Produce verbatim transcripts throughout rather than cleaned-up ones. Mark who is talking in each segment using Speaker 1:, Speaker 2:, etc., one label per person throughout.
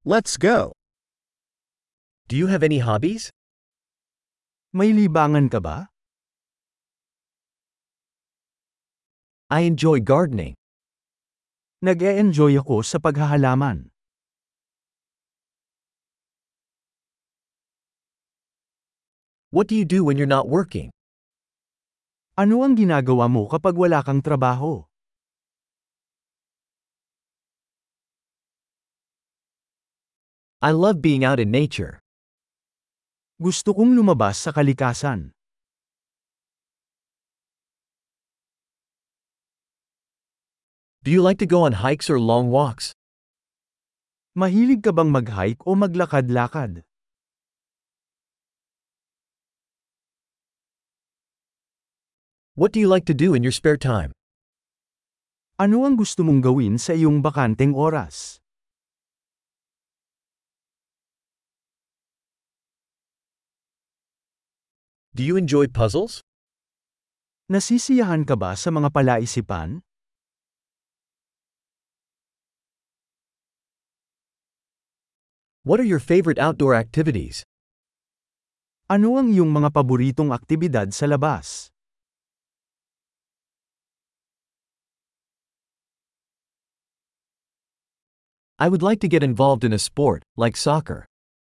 Speaker 1: Let's go.
Speaker 2: Do you have any hobbies?
Speaker 3: May libangan ka ba?
Speaker 2: I enjoy gardening.
Speaker 3: Nag-e-enjoy ako sa paghahalaman.
Speaker 2: What do you do when you're not working?
Speaker 3: Ano ang ginagawa mo kapag wala kang trabaho?
Speaker 2: I love being out in nature.
Speaker 3: Gusto kong lumabas sa kalikasan.
Speaker 2: Do you like to go on hikes or long walks?
Speaker 3: Mahilig ka bang mag-hike o maglakad-lakad?
Speaker 2: What do you like to do in your spare time?
Speaker 3: Ano ang gusto mong gawin sa iyong bakanteng oras?
Speaker 2: Do you enjoy puzzles?
Speaker 3: Nasisiyahan ka ba sa mga palaisipan?
Speaker 2: What are your favorite outdoor activities?
Speaker 3: Ano ang iyong mga paboritong aktibidad sa labas?
Speaker 2: I would like to get involved in a sport, like soccer.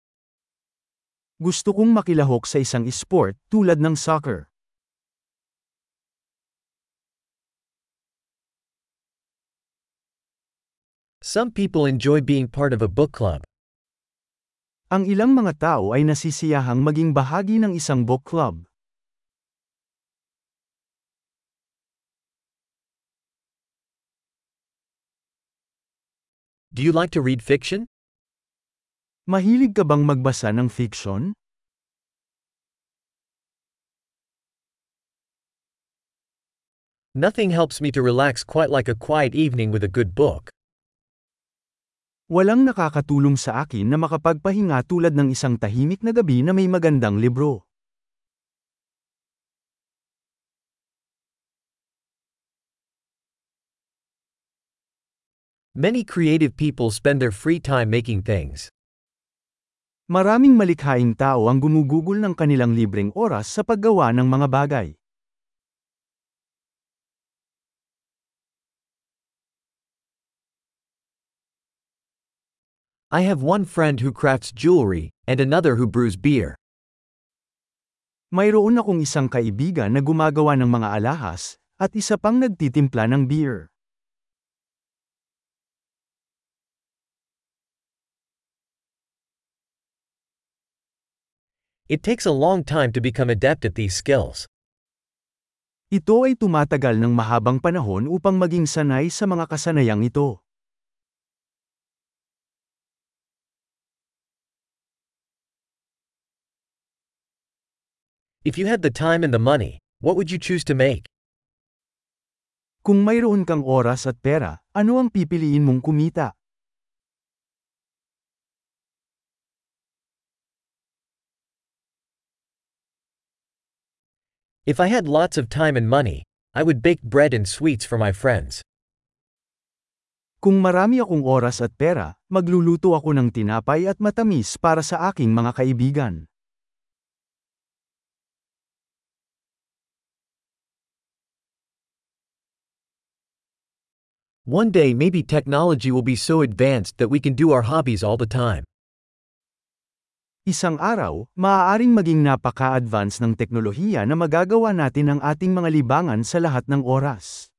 Speaker 3: Gusto kong makilahok sa isang sport tulad ng soccer.
Speaker 2: Some people enjoy being part of a book club.
Speaker 3: Ang ilang mga tao ay nasisiyahang maging bahagi ng isang book club.
Speaker 2: Do you like to read fiction?
Speaker 3: Mahilig ka bang magbasa ng fiction?
Speaker 2: Nothing helps me to relax quite like a quiet evening with a good book.
Speaker 3: Walang nakakatulong sa akin na makapagpahinga tulad ng isang tahimik na gabi na may magandang libro.
Speaker 2: Many creative people spend their free time making things.
Speaker 3: Maraming malikhaing tao ang gumugugol ng kanilang libreng oras sa paggawa ng mga bagay.
Speaker 2: I have one friend who crafts jewelry, and another who brews beer.
Speaker 3: Mayroon akong isang kaibigan na gumagawa ng mga alahas, at isa pang nagtitimpla ng beer.
Speaker 2: It takes a long time to become adept at these skills.
Speaker 3: Ito ay tumatagal ng mahabang panahon upang maging sanay sa mga kasanayang ito.
Speaker 2: If you had the time and the money, what would you choose to make?
Speaker 3: Kung mayroon kang oras at pera, ano ang pipiliin mong kumita?
Speaker 2: If I had lots of time and money, I would bake bread and sweets for my friends.
Speaker 3: Kung marami akong oras at pera, magluluto ako ng tinapay at matamis para sa aking mga kaibigan.
Speaker 2: One day maybe technology will be so advanced that we can do our hobbies all the time.
Speaker 3: Isang araw, maaaring maging napaka-advance ng teknolohiya na magagawa natin ang ating mga libangan sa lahat ng oras.